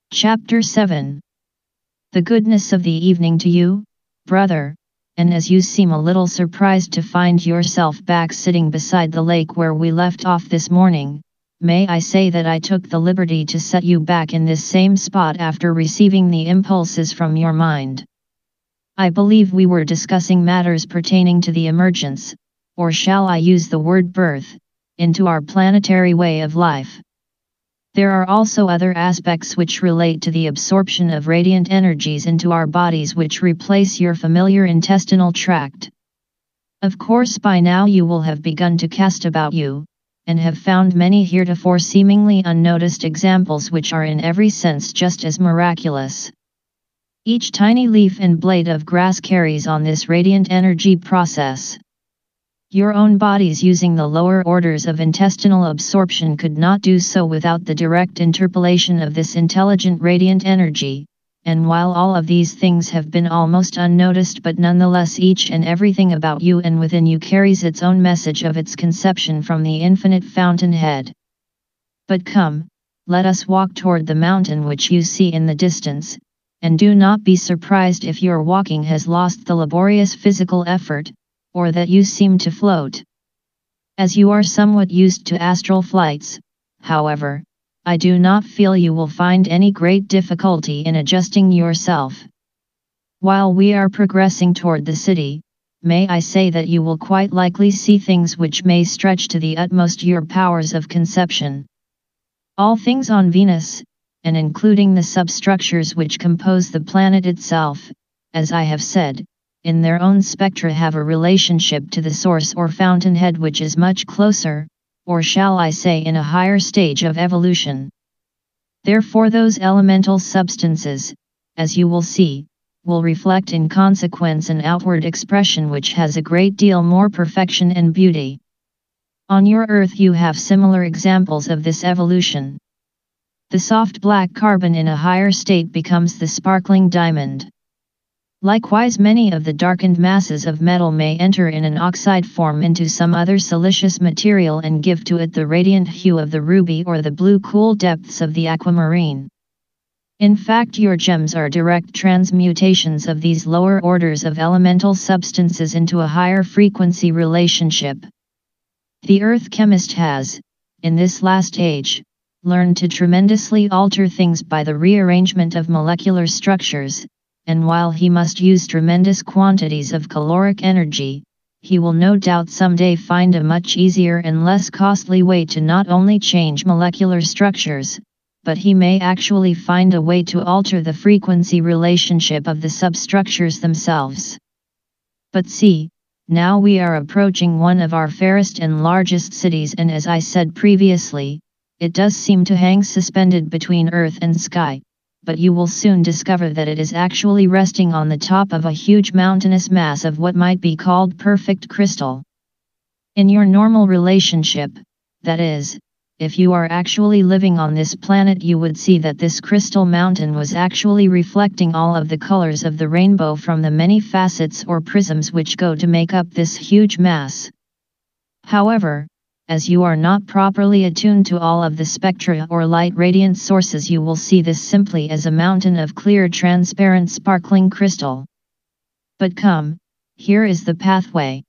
Chapter 7. The goodness of the evening to you, brother, and as you seem a little surprised to find yourself back sitting beside the lake where we left off this morning, may I say that I took the liberty to set you back in this same spot after receiving the impulses from your mind. I believe we were discussing matters pertaining to the emergence, or shall I use the word birth, into our planetary way of life. There are also other aspects which relate to the absorption of radiant energies into our bodies which replace your familiar intestinal tract. Of course by now you will have begun to cast about you, and have found many heretofore seemingly unnoticed examples which are in every sense just as miraculous. Each tiny leaf and blade of grass carries on this radiant energy process. Your own bodies using the lower orders of intestinal absorption could not do so without the direct interpolation of this intelligent radiant energy, and while all of these things have been almost unnoticed, but nonetheless each and everything about you and within you carries its own message of its conception from the infinite fountainhead. But come, let us walk toward the mountain which you see in the distance, and do not be surprised if your walking has lost the laborious physical effort, or that you seem to float. As you are somewhat used to astral flights, however, I do not feel you will find any great difficulty in adjusting yourself. While we are progressing toward the city, may I say that you will quite likely see things which may stretch to the utmost your powers of conception. All things on Venus, and including the substructures which compose the planet itself, as I have said, in their own spectra have a relationship to the source or fountainhead which is much closer, or shall I say in a higher stage of evolution. Therefore those elemental substances, as you will see, will reflect in consequence an outward expression which has a great deal more perfection and beauty. On your Earth you have similar examples of this evolution. The soft black carbon in a higher state becomes the sparkling diamond. Likewise many of the darkened masses of metal may enter in an oxide form into some other silicious material and give to it the radiant hue of the ruby or the blue cool depths of the aquamarine. In fact your gems are direct transmutations of these lower orders of elemental substances into a higher frequency relationship. The earth chemist has, in this last age, learned to tremendously alter things by the rearrangement of molecular structures, and while he must use tremendous quantities of caloric energy, he will no doubt someday find a much easier and less costly way to not only change molecular structures, but he may actually find a way to alter the frequency relationship of the substructures themselves. But see, now we are approaching one of our fairest and largest cities, and as I said previously, it does seem to hang suspended between earth and sky, but you will soon discover that it is actually resting on the top of a huge mountainous mass of what might be called perfect crystal. In your normal relationship, that is, if you are actually living on this planet, you would see that this crystal mountain was actually reflecting all of the colors of the rainbow from the many facets or prisms which go to make up this huge mass. However, as you are not properly attuned to all of the spectra or light radiant sources, you will see this simply as a mountain of clear transparent sparkling crystal. But come, here is the pathway.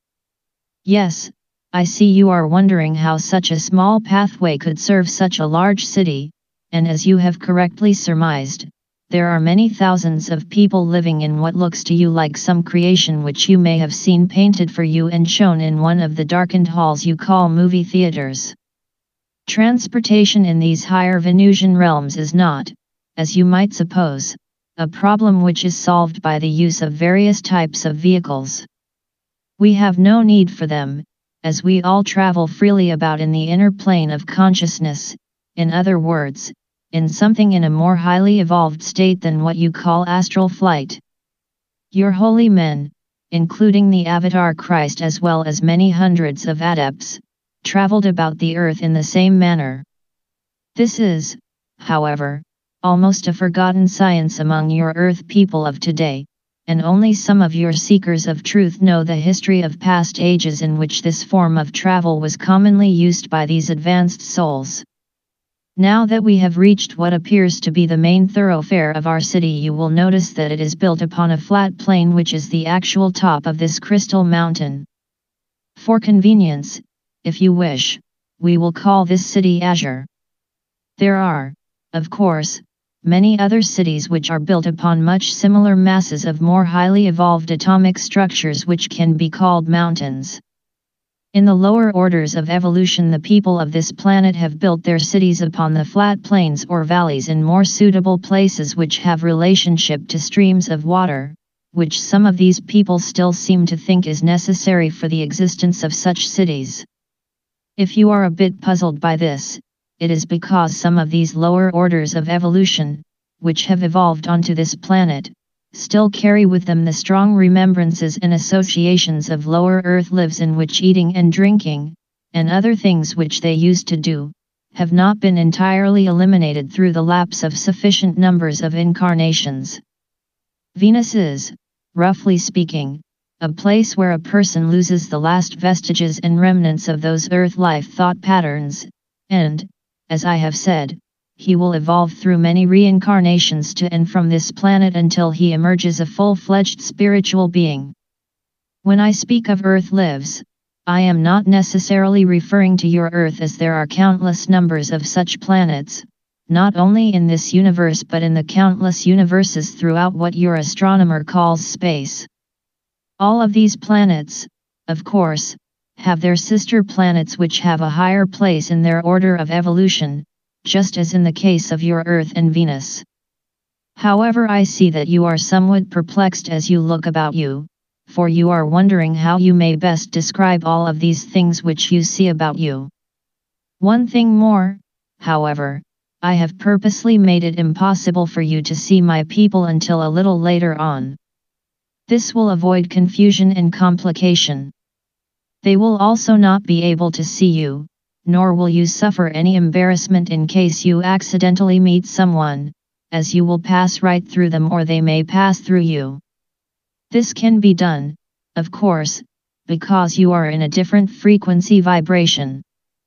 Yes, I see you are wondering how such a small pathway could serve such a large city, and as you have correctly surmised, there are many thousands of people living in what looks to you like some creation which you may have seen painted for you and shown in one of the darkened halls you call movie theaters. Transportation in these higher Venusian realms is not, as you might suppose, a problem which is solved by the use of various types of vehicles. We have no need for them, as we all travel freely about in the inner plane of consciousness, in other words, in something in a more highly evolved state than what you call astral flight. Your holy men, including the Avatar Christ as well as many hundreds of adepts, traveled about the earth in the same manner. This is, however, almost a forgotten science among your earth people of today, and only some of your seekers of truth know the history of past ages in which this form of travel was commonly used by these advanced souls. Now that we have reached what appears to be the main thoroughfare of our city, you will notice that it is built upon a flat plain which is the actual top of this crystal mountain. For convenience, if you wish, we will call this city Azure. There are, of course, many other cities which are built upon much similar masses of more highly evolved atomic structures which can be called mountains. In the lower orders of evolution, the people of this planet have built their cities upon the flat plains or valleys in more suitable places which have relationship to streams of water, which some of these people still seem to think is necessary for the existence of such cities. If you are a bit puzzled by this, it is because some of these lower orders of evolution, which have evolved onto this planet, still carry with them the strong remembrances and associations of lower earth lives in which eating and drinking, and other things which they used to do, have not been entirely eliminated through the lapse of sufficient numbers of incarnations. Venus is, roughly speaking, a place where a person loses the last vestiges and remnants of those earth life thought patterns, and, as I have said, he will evolve through many reincarnations to and from this planet until he emerges a full-fledged spiritual being. When I speak of earth lives, I am not necessarily referring to your Earth, as there are countless numbers of such planets, not only in this universe but in the countless universes throughout what your astronomer calls space. All of these planets, of course, have their sister planets which have a higher place in their order of evolution, just as in the case of your Earth and Venus. However, I see that you are somewhat perplexed as you look about you, for you are wondering how you may best describe all of these things which you see about you. One thing more, however, I have purposely made it impossible for you to see my people until a little later on. This will avoid confusion and complication. They will also not be able to see you, nor will you suffer any embarrassment in case you accidentally meet someone, as you will pass right through them or they may pass through you. This can be done, of course, because you are in a different frequency vibration.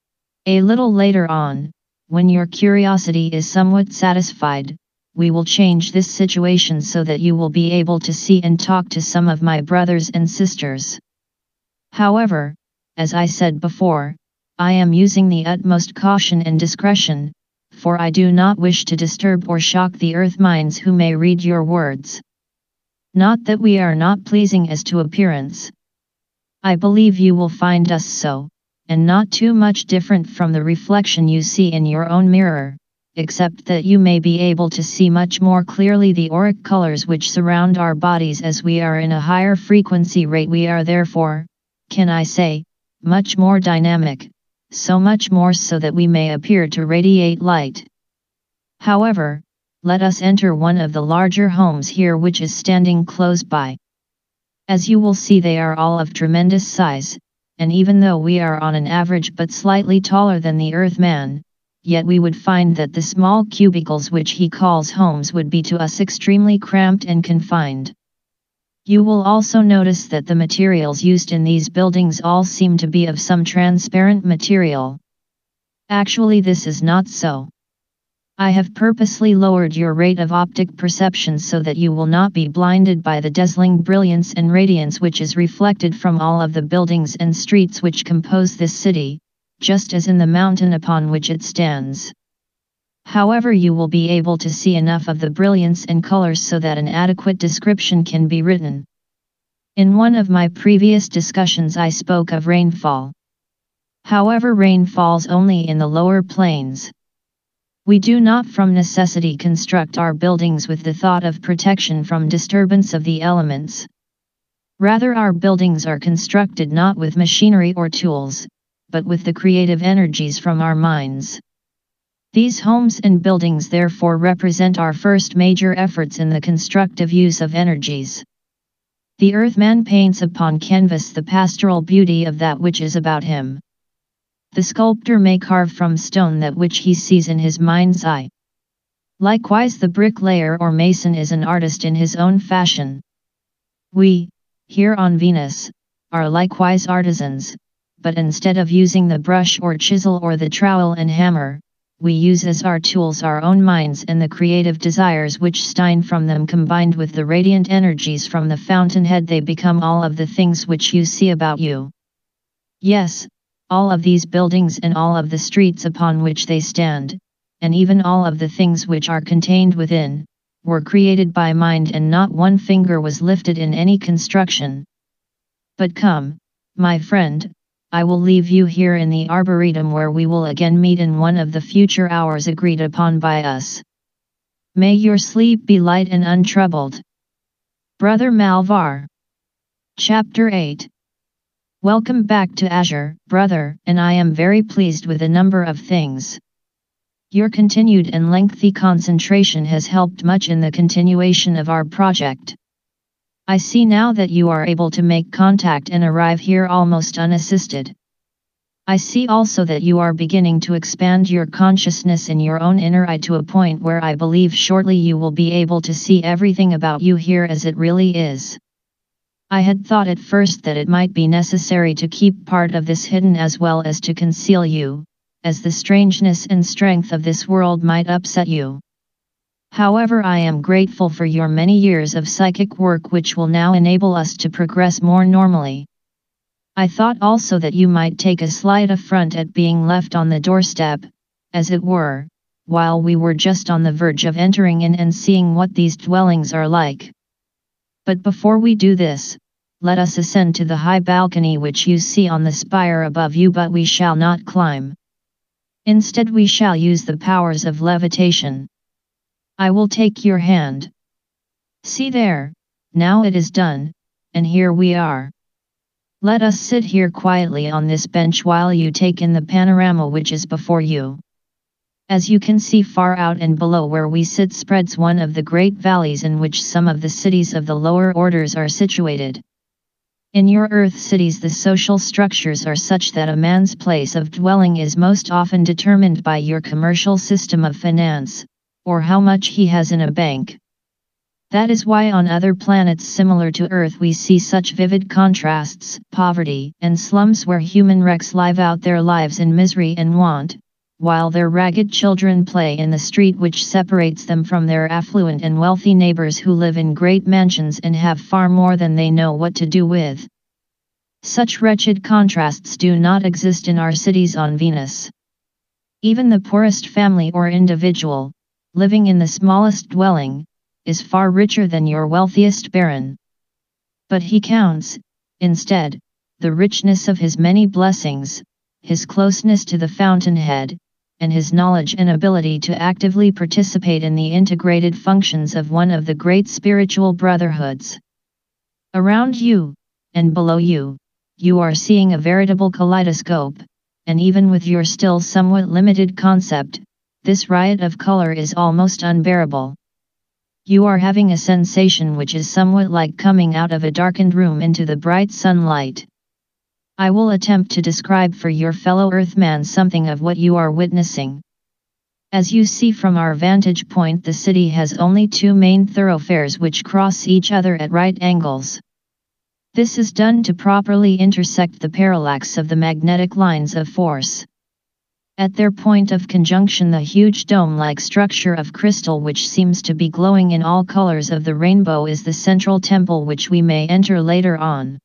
A little later on, when your curiosity is somewhat satisfied, we will change this situation so that you will be able to see and talk to some of my brothers and sisters. However, as I said before, I am using the utmost caution and discretion, for I do not wish to disturb or shock the earth minds who may read your words. Not that we are not pleasing as to appearance. I believe you will find us so, and not too much different from the reflection you see in your own mirror, except that you may be able to see much more clearly the auric colors which surround our bodies. As we are in a higher frequency rate, we are therefore, can I say, much more dynamic, so much more so that we may appear to radiate light. However, let us enter one of the larger homes here which is standing close by. As you will see, they are all of tremendous size, and even though we are on an average but slightly taller than the Earthman, yet we would find that the small cubicles which he calls homes would be to us extremely cramped and confined. You will also notice that the materials used in these buildings all seem to be of some transparent material. Actually, this is not so. I have purposely lowered your rate of optic perception so that you will not be blinded by the dazzling brilliance and radiance which is reflected from all of the buildings and streets which compose this city, just as in the mountain upon which it stands. However, you will be able to see enough of the brilliance and colors so that an adequate description can be written. In one of my previous discussions I spoke of rainfall. However, rain falls only in the lower planes. We do not from necessity construct our buildings with the thought of protection from disturbance of the elements. Rather, our buildings are constructed not with machinery or tools, but with the creative energies from our minds. These homes and buildings therefore represent our first major efforts in the constructive use of energies. The Earthman paints upon canvas the pastoral beauty of that which is about him. The sculptor may carve from stone that which he sees in his mind's eye. Likewise, the bricklayer or mason is an artist in his own fashion. We, here on Venus, are likewise artisans, but instead of using the brush or chisel or the trowel and hammer, we use as our tools our own minds and the creative desires which shine from them, combined with the radiant energies from the fountainhead. They become all of the things which you see about you. Yes, all of these buildings and all of the streets upon which they stand, and even all of the things which are contained within, were created by mind, and not one finger was lifted in any construction. But come, my friend, I will leave you here in the Arboretum, where we will again meet in one of the future hours agreed upon by us. May your sleep be light and untroubled. Brother Malvar. Chapter 8. Welcome back to Azure, brother, and I am very pleased with a number of things. Your continued and lengthy concentration has helped much in the continuation of our project. I see now that you are able to make contact and arrive here almost unassisted. I see also that you are beginning to expand your consciousness in your own inner eye to a point where I believe shortly you will be able to see everything about you here as it really is. I had thought at first that it might be necessary to keep part of this hidden as well as to conceal you, as the strangeness and strength of this world might upset you. However, I am grateful for your many years of psychic work, which will now enable us to progress more normally. I thought also that you might take a slight affront at being left on the doorstep, as it were, while we were just on the verge of entering in and seeing what these dwellings are like. But before we do this, let us ascend to the high balcony which you see on the spire above you, but we shall not climb. Instead, we shall use the powers of levitation. I will take your hand. See there, now it is done, and here we are. Let us sit here quietly on this bench while you take in the panorama which is before you. As you can see, far out and below where we sit spreads one of the great valleys in which some of the cities of the lower orders are situated. In your Earth cities, the social structures are such that a man's place of dwelling is most often determined by your commercial system of finance, or how much he has in a bank. That is why on other planets similar to Earth we see such vivid contrasts, poverty and slums where human wrecks live out their lives in misery and want, while their ragged children play in the street which separates them from their affluent and wealthy neighbors who live in great mansions and have far more than they know what to do with. Such wretched contrasts do not exist in our cities on Venus. Even the poorest family or individual, living in the smallest dwelling, is far richer than your wealthiest baron. But he counts, instead, the richness of his many blessings, his closeness to the fountainhead, and his knowledge and ability to actively participate in the integrated functions of one of the great spiritual brotherhoods. Around you, and below you, you are seeing a veritable kaleidoscope, and even with your still somewhat limited concept, this riot of color is almost unbearable. You are having a sensation which is somewhat like coming out of a darkened room into the bright sunlight. I will attempt to describe for your fellow Earthman something of what you are witnessing. As you see from our vantage point, the city has only two main thoroughfares which cross each other at right angles. This is done to properly intersect the parallax of the magnetic lines of force. At their point of conjunction, the huge dome-like structure of crystal which seems to be glowing in all colors of the rainbow is the central temple which we may enter later on.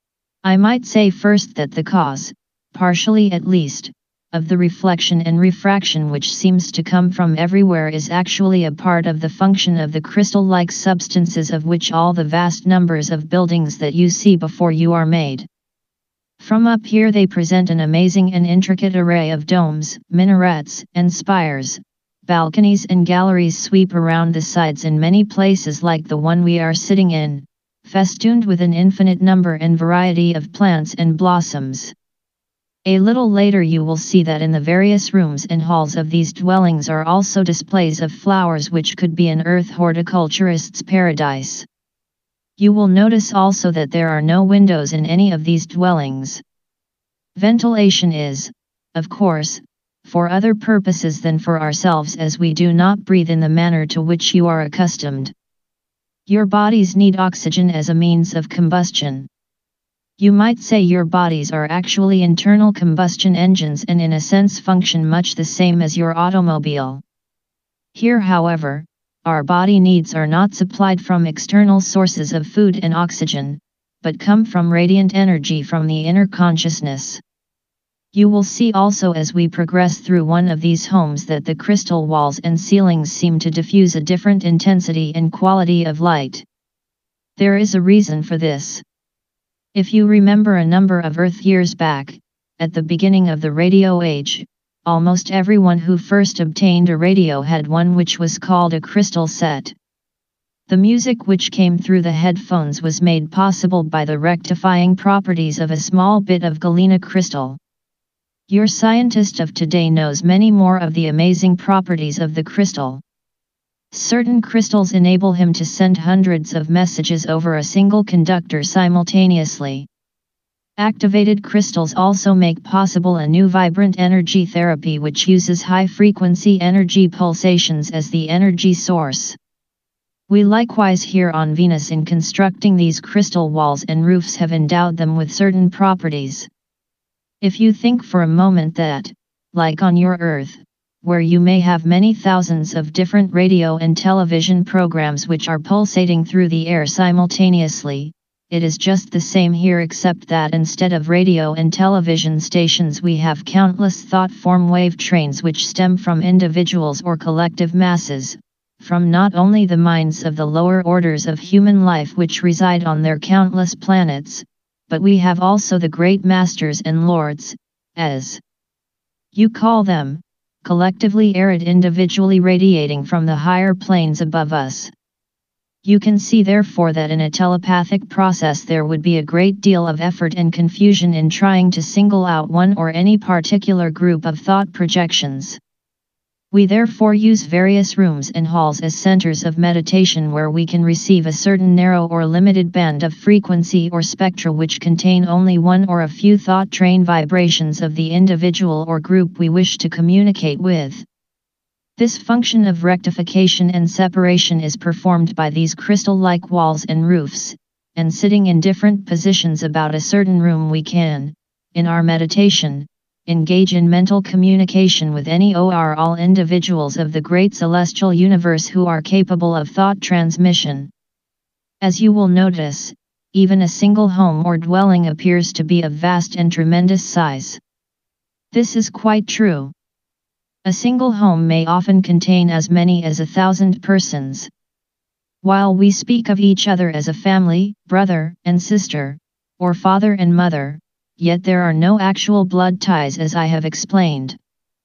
I might say first that the cause, partially at least, of the reflection and refraction which seems to come from everywhere is actually a part of the function of the crystal-like substances of which all the vast numbers of buildings that you see before you are made. From up here they present an amazing and intricate array of domes, minarets, and spires. Balconies and galleries sweep around the sides in many places like the one we are sitting in, festooned with an infinite number and variety of plants and blossoms. A little later you will see that in the various rooms and halls of these dwellings are also displays of flowers which could be an earth horticulturist's paradise. You will notice also that there are no windows in any of these dwellings. Ventilation is, of course, for other purposes than for ourselves, as we do not breathe in the manner to which you are accustomed. Your bodies need oxygen as a means of combustion. You might say your bodies are actually internal combustion engines and in a sense function much the same as your automobile. Here, however, our body needs are not supplied from external sources of food and oxygen, but come from radiant energy from the inner consciousness. You will see also as we progress through one of these homes that the crystal walls and ceilings seem to diffuse a different intensity and quality of light. There is a reason for this. If you remember a number of Earth years back, at the beginning of the radio age, almost everyone who first obtained a radio had one which was called a crystal set. The music which came through the headphones was made possible by the rectifying properties of a small bit of galena crystal. Your scientist of today knows many more of the amazing properties of the crystal. Certain crystals enable him to send hundreds of messages over a single conductor simultaneously. Activated crystals also make possible a new vibrant energy therapy which uses high-frequency energy pulsations as the energy source. We likewise here on Venus in constructing these crystal walls and roofs have endowed them with certain properties. If you think for a moment that, like on your Earth, where you may have many thousands of different radio and television programs which are pulsating through the air simultaneously, it is just the same here except that instead of radio and television stations we have countless thought-form wave trains which stem from individuals or collective masses, from not only the minds of the lower orders of human life which reside on their countless planets, but we have also the great masters and lords, as you call them, collectively arid individually radiating from the higher planes above us. You can see therefore that in a telepathic process there would be a great deal of effort and confusion in trying to single out one or any particular group of thought projections. We therefore use various rooms and halls as centers of meditation where we can receive a certain narrow or limited band of frequency or spectra which contain only one or a few thought train vibrations of the individual or group we wish to communicate with. This function of rectification and separation is performed by these crystal-like walls and roofs, and sitting in different positions about a certain room we can, in our meditation, engage in mental communication with any or all individuals of the great celestial universe who are capable of thought transmission. As you will notice, even a single home or dwelling appears to be of vast and tremendous size. This is quite true. A single home may often contain as many as 1,000 persons. While we speak of each other as a family, brother and sister, or father and mother, yet there are no actual blood ties as I have explained.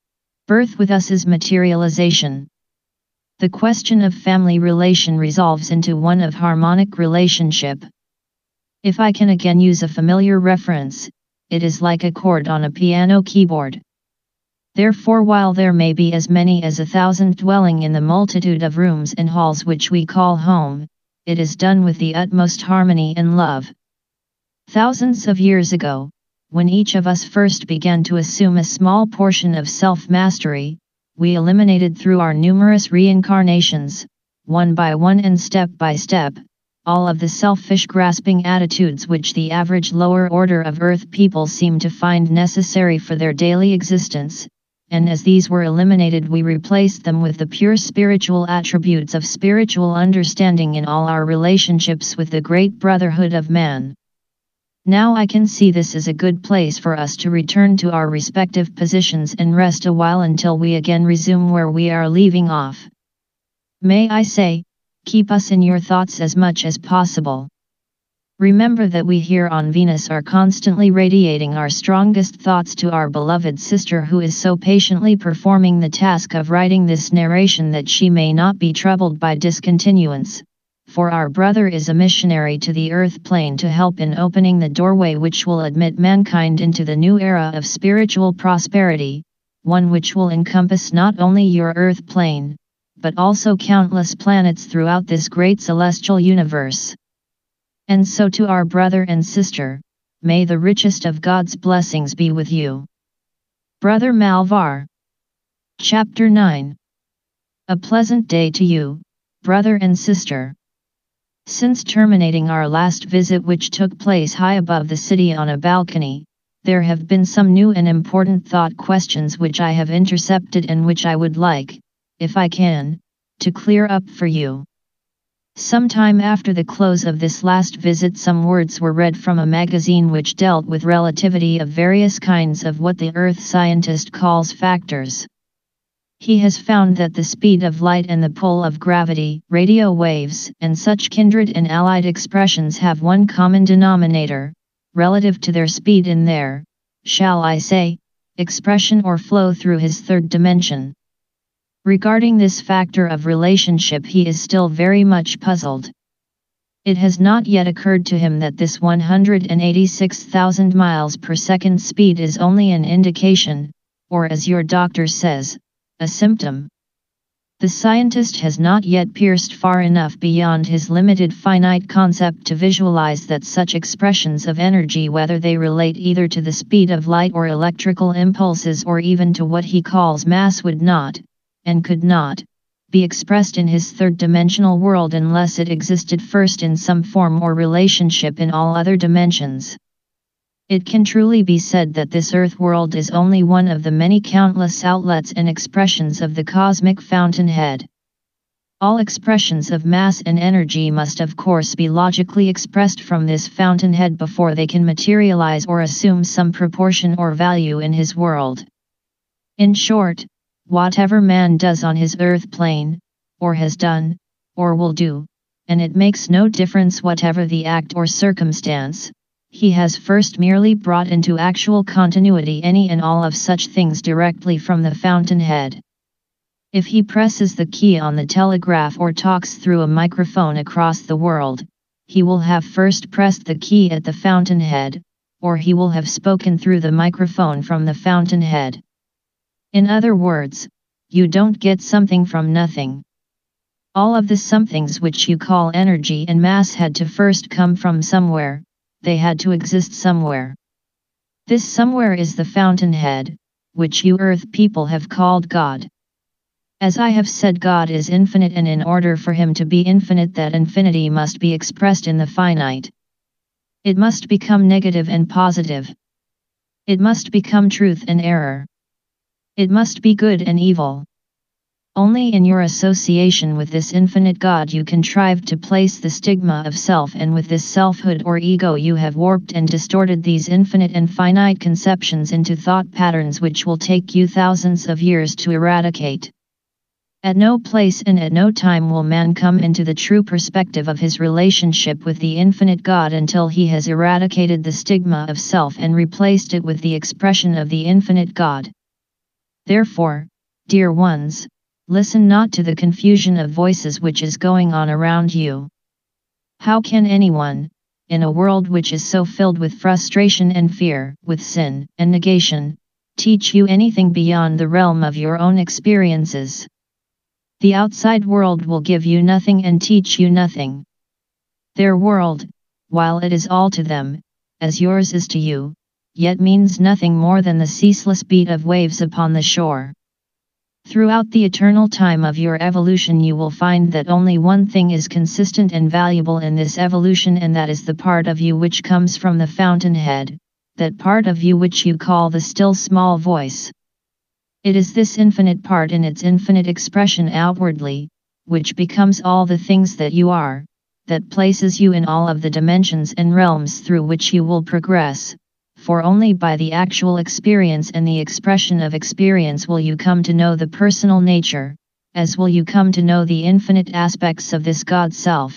Birth with us is materialization. The question of family relation resolves into one of harmonic relationship. If I can again use a familiar reference, it is like a chord on a piano keyboard. Therefore while there may be as many as 1,000 dwelling in the multitude of rooms and halls which we call home, it is done with the utmost harmony and love. Thousands of years ago, when each of us first began to assume a small portion of self-mastery, we eliminated through our numerous reincarnations, one by one and step by step, all of the selfish grasping attitudes which the average lower order of Earth people seem to find necessary for their daily existence, and as these were eliminated we replaced them with the pure spiritual attributes of spiritual understanding in all our relationships with the great brotherhood of man. Now I can see this is a good place for us to return to our respective positions and rest a while until we again resume where we are leaving off. May I say, keep us in your thoughts as much as possible. Remember that we here on Venus are constantly radiating our strongest thoughts to our beloved sister who is so patiently performing the task of writing this narration that she may not be troubled by discontinuance. For our brother is a missionary to the earth plane to help in opening the doorway which will admit mankind into the new era of spiritual prosperity, one which will encompass not only your earth plane, but also countless planets throughout this great celestial universe. And so to our brother and sister, may the richest of God's blessings be with you. Brother Malvar. Chapter 9. A pleasant day to you, brother and sister. Since terminating our last visit, which took place high above the city on a balcony, there have been some new and important thought questions which I have intercepted and which I would like, if I can, to clear up for you. Some time after the close of this last visit, some words were read from a magazine which dealt with relativity of various kinds of what the earth scientist calls factors. He has found that the speed of light and the pull of gravity, radio waves, and such kindred and allied expressions have one common denominator, relative to their speed in their, shall I say, expression or flow through his third dimension. Regarding this factor of relationship, he is still very much puzzled. It has not yet occurred to him that this 186,000 miles per second speed is only an indication, or as your doctor says, a symptom. The scientist has not yet pierced far enough beyond his limited finite concept to visualize that such expressions of energy, whether they relate either to the speed of light or electrical impulses or even to what he calls mass, would not, and could not, be expressed in his third-dimensional world unless it existed first in some form or relationship in all other dimensions. It can truly be said that this earth world is only one of the many countless outlets and expressions of the cosmic fountainhead. All expressions of mass and energy must of course be logically expressed from this fountainhead before they can materialize or assume some proportion or value in his world. In short, whatever man does on his earth plane, or has done, or will do, and it makes no difference whatever the act or circumstance, he has first merely brought into actual continuity any and all of such things directly from the fountainhead. If he presses the key on the telegraph or talks through a microphone across the world, he will have first pressed the key at the fountainhead, or he will have spoken through the microphone from the fountainhead. In other words, you don't get something from nothing. All of the somethings which you call energy and mass had to first come from somewhere, they had to exist somewhere. This somewhere is the fountainhead, which you earth people have called God. As I have said, God is infinite, and in order for him to be infinite, that infinity must be expressed in the finite. It must become negative and positive. It must become truth and error. It must be good and evil. Only in your association with this infinite God you contrive to place the stigma of self, and with this selfhood or ego you have warped and distorted these infinite and finite conceptions into thought patterns which will take you thousands of years to eradicate. At no place and at no time will man come into the true perspective of his relationship with the infinite God until he has eradicated the stigma of self and replaced it with the expression of the infinite God. Therefore, dear ones, listen not to the confusion of voices which is going on around you. How can anyone, in a world which is so filled with frustration and fear, with sin and negation, teach you anything beyond the realm of your own experiences? The outside world will give you nothing and teach you nothing. Their world, while it is all to them, as yours is to you, yet means nothing more than the ceaseless beat of waves upon the shore. Throughout the eternal time of your evolution you will find that only one thing is consistent and valuable in this evolution, and that is the part of you which comes from the fountainhead, that part of you which you call the still small voice. It is this infinite part in its infinite expression outwardly, which becomes all the things that you are, that places you in all of the dimensions and realms through which you will progress. For only by the actual experience and the expression of experience will you come to know the personal nature, as will you come to know the infinite aspects of this God Self.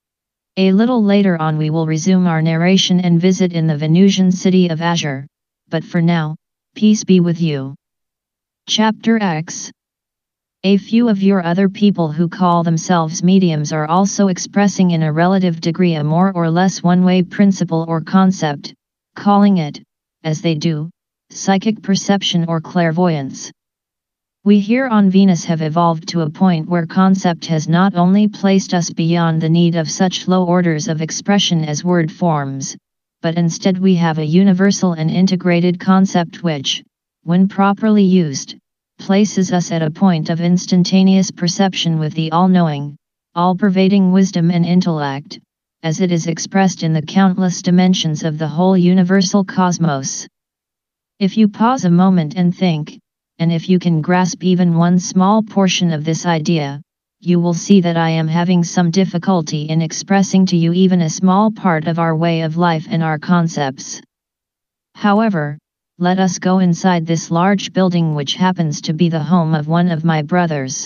A little later on we will resume our narration and visit in the Venusian city of Azure, but for now, peace be with you. Chapter X. A few of your other people who call themselves mediums are also expressing in a relative degree a more or less one-way principle or concept, calling it, as they do, psychic perception or clairvoyance. We here on Venus have evolved to a point where concept has not only placed us beyond the need of such low orders of expression as word forms, but instead we have a universal and integrated concept which, when properly used, places us at a point of instantaneous perception with the all-knowing, all-pervading wisdom and intellect, as it is expressed in the countless dimensions of the whole universal cosmos. If you pause a moment and think, and if you can grasp even one small portion of this idea, you will see that I am having some difficulty in expressing to you even a small part of our way of life and our concepts. However, let us go inside this large building, which happens to be the home of one of my brothers.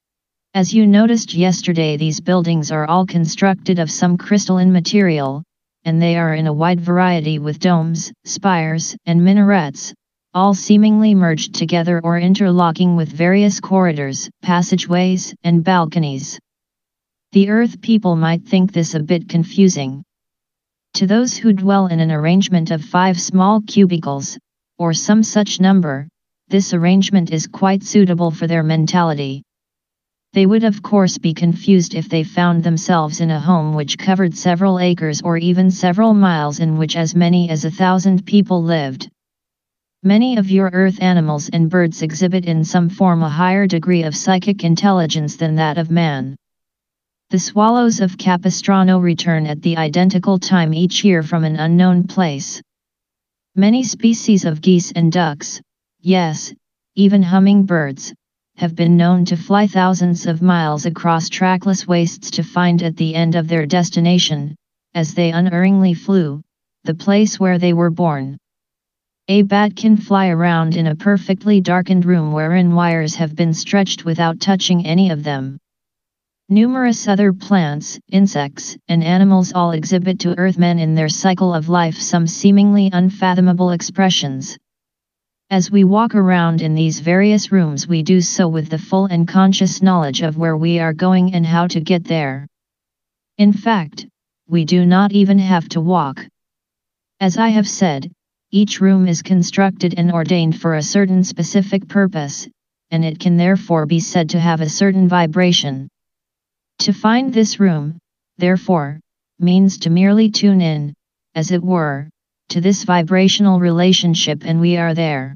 As you noticed yesterday, these buildings are all constructed of some crystalline material, and they are in a wide variety with domes, spires, and minarets, all seemingly merged together or interlocking with various corridors, passageways, and balconies. The Earth people might think this a bit confusing. To those who dwell in an arrangement of 5 small cubicles, or some such number, this arrangement is quite suitable for their mentality. They would of course be confused if they found themselves in a home which covered several acres or even several miles, in which as many as 1,000 people lived. Many of your earth animals and birds exhibit in some form a higher degree of psychic intelligence than that of man. The swallows of Capistrano return at the identical time each year from an unknown place. Many species of geese and ducks, yes, even hummingbirds, have been known to fly thousands of miles across trackless wastes to find at the end of their destination, as they unerringly flew, the place where they were born. A bat can fly around in a perfectly darkened room wherein wires have been stretched without touching any of them. Numerous other plants, insects, and animals all exhibit to Earthmen in their cycle of life some seemingly unfathomable expressions. As we walk around in these various rooms, we do so with the full and conscious knowledge of where we are going and how to get there. In fact, we do not even have to walk. As I have said, each room is constructed and ordained for a certain specific purpose, and it can therefore be said to have a certain vibration. To find this room, therefore, means to merely tune in, as it were, to this vibrational relationship, and we are there.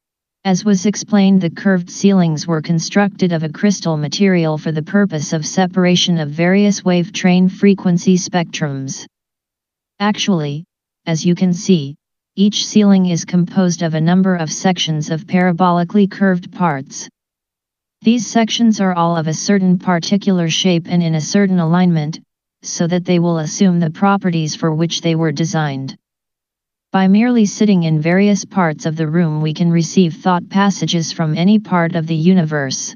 As was explained, the curved ceilings were constructed of a crystal material for the purpose of separation of various wave train frequency spectrums. Actually, as you can see, each ceiling is composed of a number of sections of parabolically curved parts. These sections are all of a certain particular shape and in a certain alignment, so that they will assume the properties for which they were designed. By merely sitting in various parts of the room, we can receive thought passages from any part of the universe.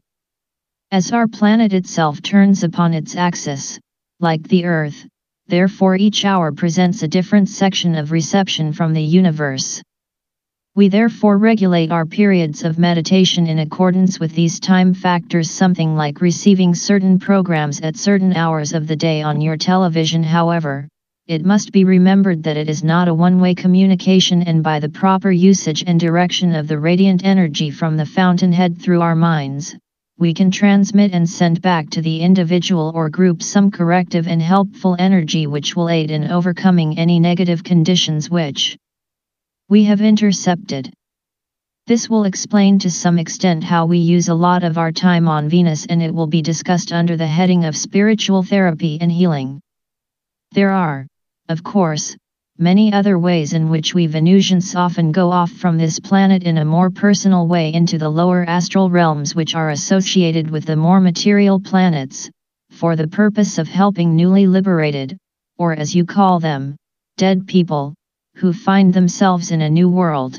As our planet itself turns upon its axis, like the Earth, therefore each hour presents a different section of reception from the universe. We therefore regulate our periods of meditation in accordance with these time factors, something like receiving certain programs at certain hours of the day on your television. However, it must be remembered that it is not a one-way communication, and by the proper usage and direction of the radiant energy from the fountainhead through our minds, we can transmit and send back to the individual or group some corrective and helpful energy which will aid in overcoming any negative conditions which we have intercepted. This will explain to some extent how we use a lot of our time on Venus, and it will be discussed under the heading of spiritual therapy and healing. There are, of course, many other ways in which we Venusians often go off from this planet in a more personal way into the lower astral realms, which are associated with the more material planets, for the purpose of helping newly liberated, or as you call them, dead people, who find themselves in a new world.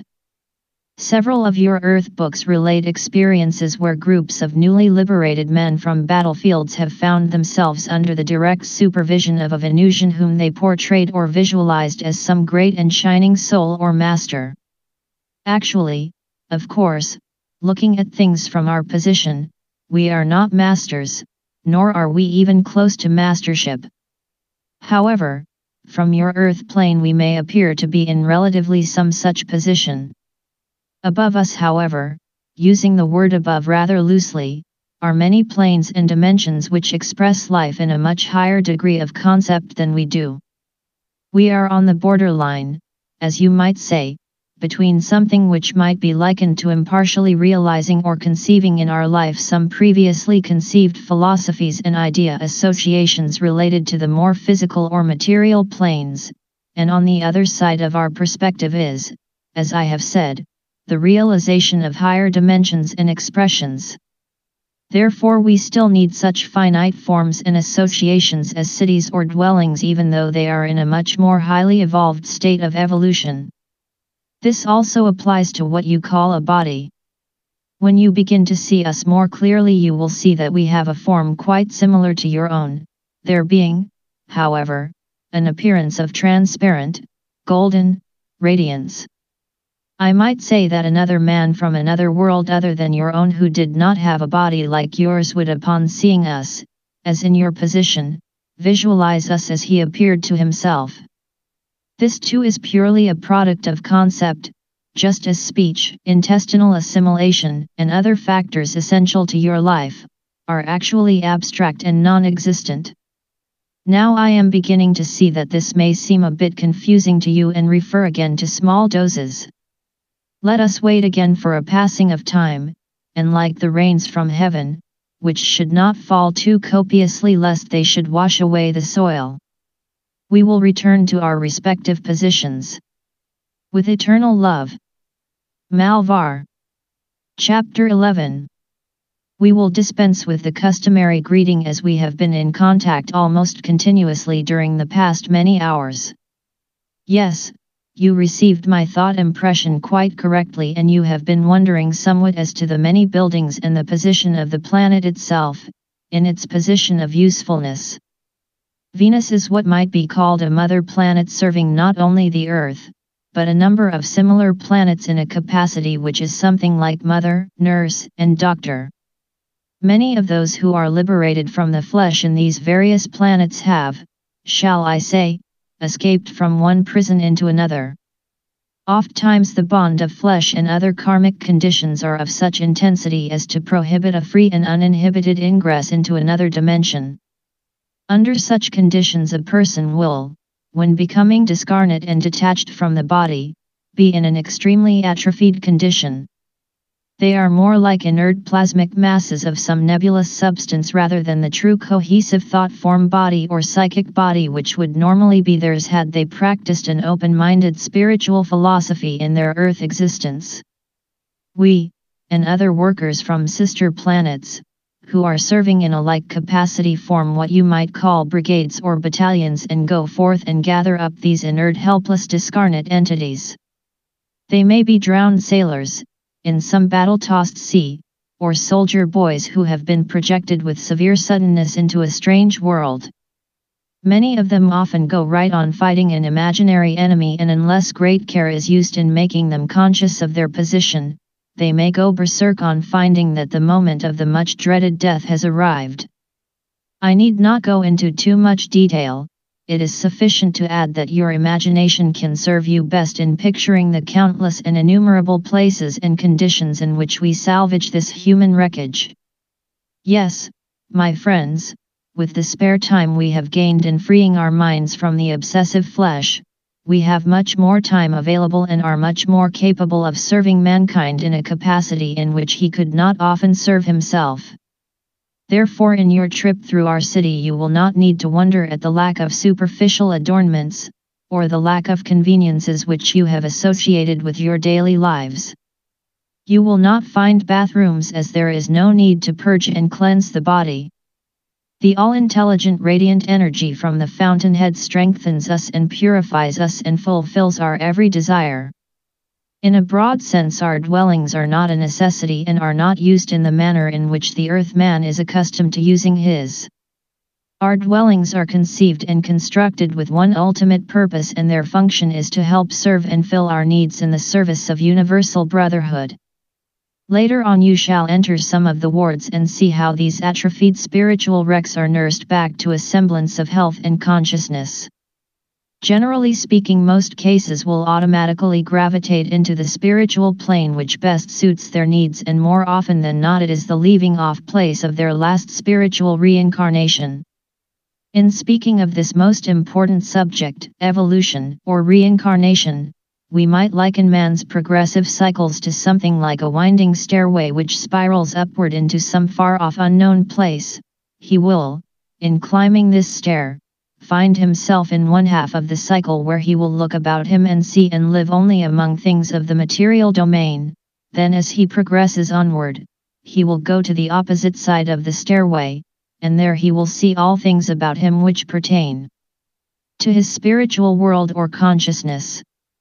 Several of your Earth books relate experiences where groups of newly liberated men from battlefields have found themselves under the direct supervision of a Venusian whom they portrayed or visualized as some great and shining soul or master. Actually, of course, looking at things from our position, we are not masters, nor are we even close to mastership. However, from your Earth plane we may appear to be in relatively some such position. Above us, however, using the word above rather loosely, are many planes and dimensions which express life in a much higher degree of concept than we do. We are on the borderline, as you might say, between something which might be likened to impartially realizing or conceiving in our life some previously conceived philosophies and idea associations related to the more physical or material planes, and on the other side of our perspective is, as I have said, the realization of higher dimensions and expressions. Therefore we still need such finite forms and associations as cities or dwellings, even though they are in a much more highly evolved state of evolution. This also applies to what you call a body. When you begin to see us more clearly, you will see that we have a form quite similar to your own, there being, however, an appearance of transparent, golden, radiance. I might say that another man from another world other than your own who did not have a body like yours would, upon seeing us, as in your position, visualize us as he appeared to himself. This too is purely a product of concept, just as speech, intestinal assimilation, and other factors essential to your life, are actually abstract and non-existent. Now I am beginning to see that this may seem a bit confusing to you and refer again to small doses. Let us wait again for a passing of time, and like the rains from heaven, which should not fall too copiously lest they should wash away the soil, we will return to our respective positions. With eternal love. Malvar. Chapter 11. We will dispense with the customary greeting as we have been in contact almost continuously during the past many hours. Yes, you received my thought impression quite correctly, and you have been wondering somewhat as to the many buildings and the position of the planet itself, in its position of usefulness. Venus is what might be called a mother planet, serving not only the Earth, but a number of similar planets in a capacity which is something like mother, nurse, and doctor. Many of those who are liberated from the flesh in these various planets have, shall I say, escaped from one prison into another. Ofttimes the bond of flesh and other karmic conditions are of such intensity as to prohibit a free and uninhibited ingress into another dimension. Under such conditions a person will, when becoming discarnate and detached from the body, be in an extremely atrophied condition. They are more like inert plasmic masses of some nebulous substance rather than the true cohesive thought form body or psychic body which would normally be theirs had they practiced an open-minded spiritual philosophy in their Earth existence. We, and other workers from sister planets, who are serving in a like capacity, form what you might call brigades or battalions and go forth and gather up these inert, helpless, discarnate entities. They may be drowned sailors, in some battle-tossed sea, or soldier boys who have been projected with severe suddenness into a strange world. Many of them often go right on fighting an imaginary enemy, and unless great care is used in making them conscious of their position, they may go berserk on finding that the moment of the much dreaded death has arrived. I need not go into too much detail. It is sufficient to add that your imagination can serve you best in picturing the countless and innumerable places and conditions in which we salvage this human wreckage. Yes, my friends, with the spare time we have gained in freeing our minds from the obsessive flesh, we have much more time available and are much more capable of serving mankind in a capacity in which he could not often serve himself. Therefore, in your trip through our city you will not need to wonder at the lack of superficial adornments, or the lack of conveniences which you have associated with your daily lives. You will not find bathrooms, as there is no need to purge and cleanse the body. The all-intelligent radiant energy from the fountainhead strengthens us and purifies us and fulfills our every desire. In a broad sense, our dwellings are not a necessity and are not used in the manner in which the earth-man is accustomed to using his. Our dwellings are conceived and constructed with one ultimate purpose, and their function is to help serve and fill our needs in the service of universal brotherhood. Later on you shall enter some of the wards and see how these atrophied spiritual wrecks are nursed back to a semblance of health and consciousness. Generally speaking, most cases will automatically gravitate into the spiritual plane which best suits their needs, and more often than not it is the leaving off place of their last spiritual reincarnation. In speaking of this most important subject, evolution or reincarnation, we might liken man's progressive cycles to something like a winding stairway which spirals upward into some far-off unknown place. He will, in climbing this stair, find himself in one half of the cycle where he will look about him and see and live only among things of the material domain. Then as he progresses onward, he will go to the opposite side of the stairway, and there he will see all things about him which pertain to his spiritual world or consciousness.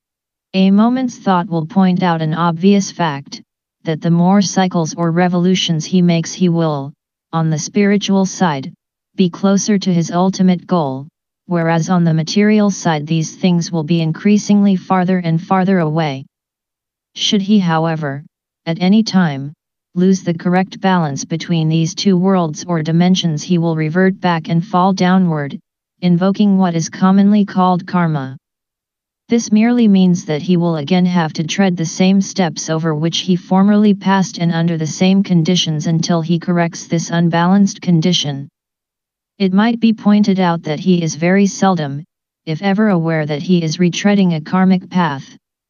A moment's thought will point out an obvious fact, that the more cycles or revolutions he makes he will, on the spiritual side, be closer to his ultimate goal, whereas on the material side these things will be increasingly farther and farther away. Should he, however, at any time, lose the correct balance between these two worlds or dimensions, he will revert back and fall downward, invoking what is commonly called karma. This merely means that he will again have to tread the same steps over which he formerly passed and under the same conditions until he corrects this unbalanced condition. It might be pointed out that he is very seldom, if ever, aware that he is retreading a karmic path.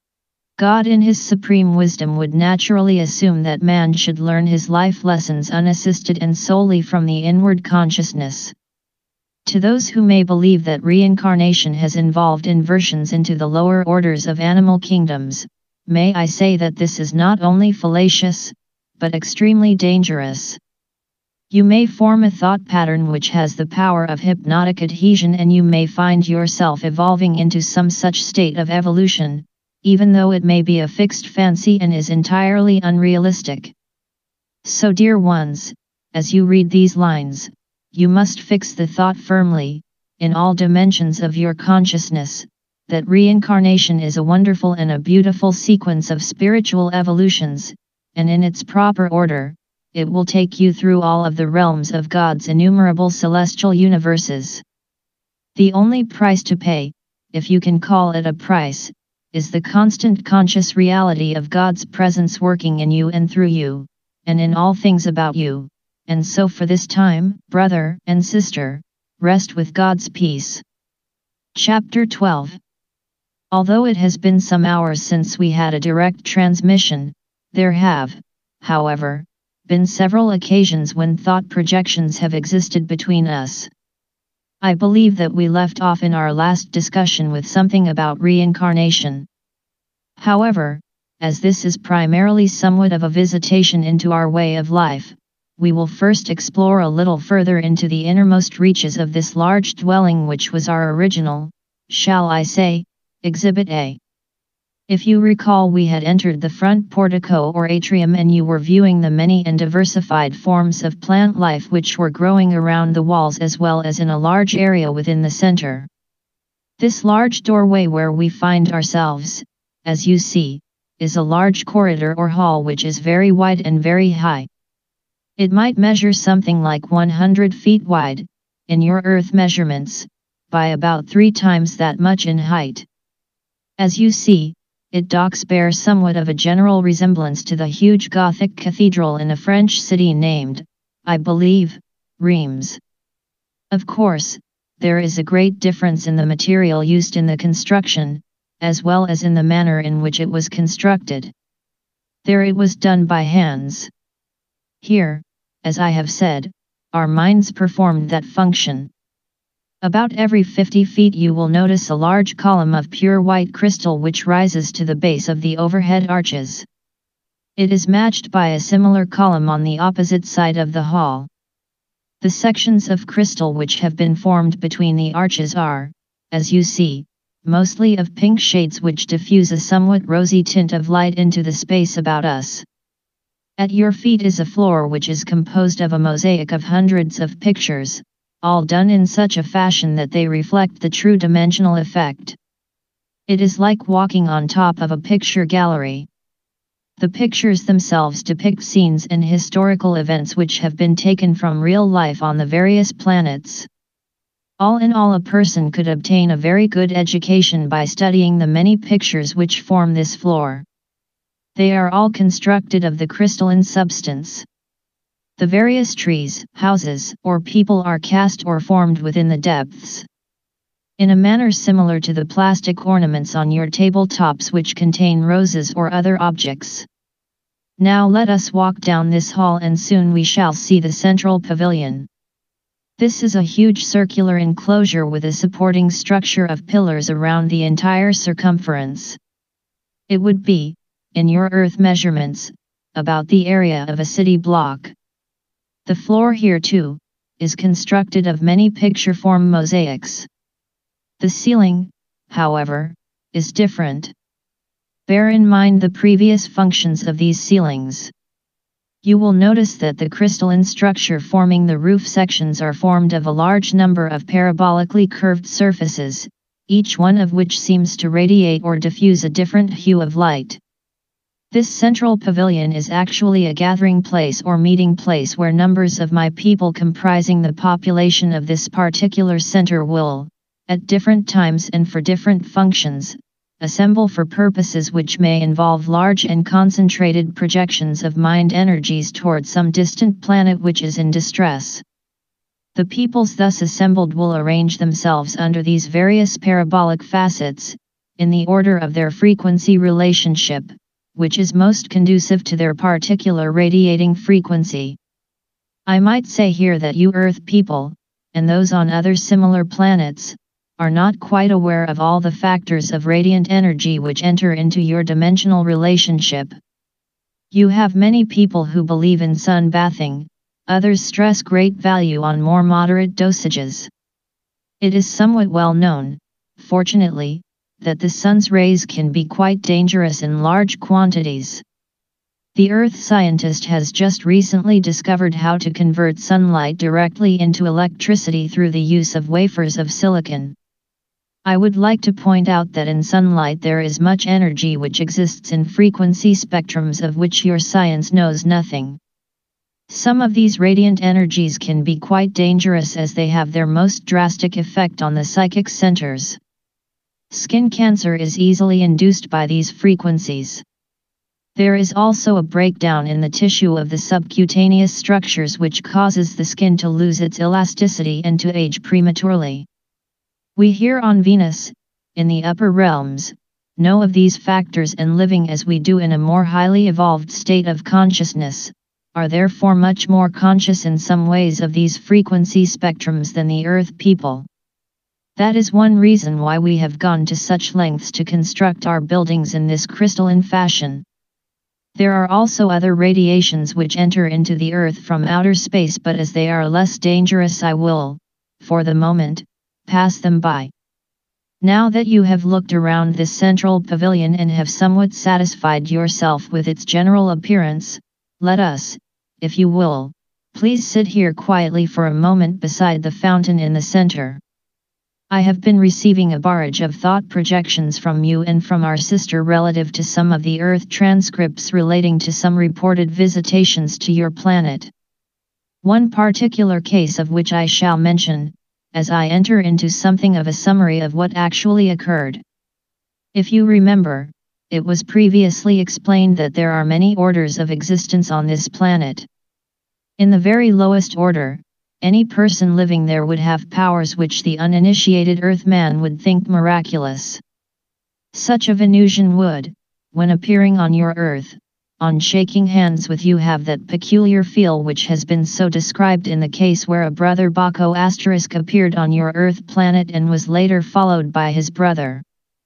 God in his supreme wisdom would naturally assume that man should learn his life lessons unassisted and solely from the inward consciousness. To those who may believe that reincarnation has involved inversions into the lower orders of animal kingdoms, may I say that this is not only fallacious, but extremely dangerous. You may form a thought pattern which has the power of hypnotic adhesion, and you may find yourself evolving into some such state of evolution, even though it may be a fixed fancy and is entirely unrealistic. So, dear ones, as you read these lines, you must fix the thought firmly, in all dimensions of your consciousness, that reincarnation is a wonderful and a beautiful sequence of spiritual evolutions, and in its proper order, it will take you through all of the realms of God's innumerable celestial universes. The only price to pay, if you can call it a price, is the constant conscious reality of God's presence working in you and through you, and in all things about you. And so for this time, brother and sister, rest with God's peace. Chapter 12. Although it has been some hours since we had a direct transmission, there have, however, been several occasions when thought projections have existed between us. I believe that we left off in our last discussion with something about reincarnation. However, as this is primarily somewhat of a visitation into our way of life, we will first explore a little further into the innermost reaches of this large dwelling which was our original, shall I say, Exhibit A. If you recall, we had entered the front portico or atrium and you were viewing the many and diversified forms of plant life which were growing around the walls as well as in a large area within the center. This large doorway where we find ourselves, as you see, is a large corridor or hall which is very wide and very high. It might measure something like 100 feet wide, in your earth measurements, by about 3 times that much in height. As you see, it does bear somewhat of a general resemblance to the huge Gothic cathedral in a French city named, I believe, Reims. Of course, there is a great difference in the material used in the construction, as well as in the manner in which it was constructed. There it was done by hands. Here, as I have said, our minds performed that function. About every 50 feet you will notice a large column of pure white crystal which rises to the base of the overhead arches. It is matched by a similar column on the opposite side of the hall. The sections of crystal which have been formed between the arches are, as you see, mostly of pink shades which diffuse a somewhat rosy tint of light into the space about us. At your feet is a floor which is composed of a mosaic of hundreds of pictures, all done in such a fashion that they reflect the true dimensional effect. It is like walking on top of a picture gallery. The pictures themselves depict scenes and historical events which have been taken from real life on the various planets. All in all, a person could obtain a very good education by studying the many pictures which form this floor. They are all constructed of the crystalline substance. The various trees, houses, or people are cast or formed within the depths. in a manner similar to the plastic ornaments on your tabletops which contain roses or other objects. Now let us walk down this hall and soon we shall see the central pavilion. This is a huge circular enclosure with a supporting structure of pillars around the entire circumference. It would be, in your earth measurements, about the area of a city block. The floor here too, is constructed of many picture-form mosaics. The ceiling, however, is different. Bear in mind the previous functions of these ceilings. You will notice that the crystalline structure forming the roof sections are formed of a large number of parabolically curved surfaces, each one of which seems to radiate or diffuse a different hue of light. This central pavilion is actually a gathering place or meeting place where numbers of my people comprising the population of this particular center will, at different times and for different functions, assemble for purposes which may involve large and concentrated projections of mind energies toward some distant planet which is in distress. The peoples thus assembled will arrange themselves under these various parabolic facets, in the order of their frequency relationship, which is most conducive to their particular radiating frequency. I might say here that you Earth people, and those on other similar planets, are not quite aware of all the factors of radiant energy which enter into your dimensional relationship. You have many people who believe in sun bathing, others stress great value on more moderate dosages. It is somewhat well known, fortunately, that the sun's rays can be quite dangerous in large quantities. The Earth scientist has just recently discovered how to convert sunlight directly into electricity through the use of wafers of silicon. I would like to point out that in sunlight there is much energy which exists in frequency spectrums of which your science knows nothing. Some of these radiant energies can be quite dangerous as they have their most drastic effect on the psychic centers. Skin cancer is easily induced by these frequencies. There is also a breakdown in the tissue of the subcutaneous structures which causes the skin to lose its elasticity and to age prematurely. We here on Venus, in the upper realms, know of these factors and living as we do in a more highly evolved state of consciousness, are therefore much more conscious in some ways of these frequency spectrums than the Earth people. That is one reason why we have gone to such lengths to construct our buildings in this crystalline fashion. There are also other radiations which enter into the Earth from outer space, but as they are less dangerous I will, for the moment, pass them by. Now that you have looked around this central pavilion and have somewhat satisfied yourself with its general appearance, let us, if you will, please sit here quietly for a moment beside the fountain in the center. I have been receiving a barrage of thought projections from you and from our sister relative to some of the Earth transcripts relating to some reported visitations to your planet. One particular case of which I shall mention, as I enter into something of a summary of what actually occurred. If you remember, it was previously explained that there are many orders of existence on this planet. In the very lowest order, any person living there would have powers which the uninitiated Earthman would think miraculous. Such a Venusian would, when appearing on your Earth, on shaking hands with you have that peculiar feel which has been so described in the case where a brother Baco * appeared on your Earth planet and was later followed by his brother.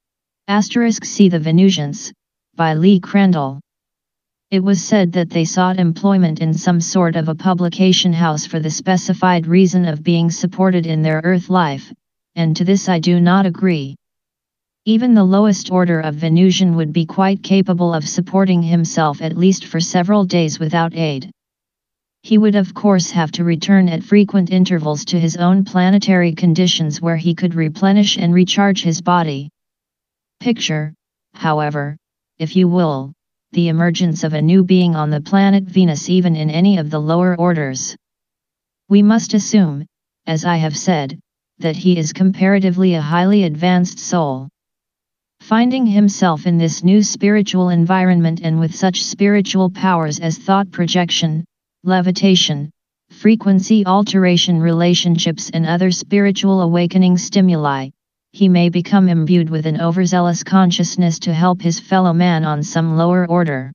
See the Venusians, by Lee Crandall. It was said that they sought employment in some sort of a publication house for the specified reason of being supported in their Earth life, and to this I do not agree. Even the lowest order of Venusian would be quite capable of supporting himself at least for several days without aid. He would of course have to return at frequent intervals to his own planetary conditions where he could replenish and recharge his body. Picture, however, if you will, the emergence of a new being on the planet Venus even in any of the lower orders. We must assume, as I have said, that he is comparatively a highly advanced soul. Finding himself in this new spiritual environment and with such spiritual powers as thought projection, levitation, frequency alteration relationships and other spiritual awakening stimuli, he may become imbued with an overzealous consciousness to help his fellow man on some lower order.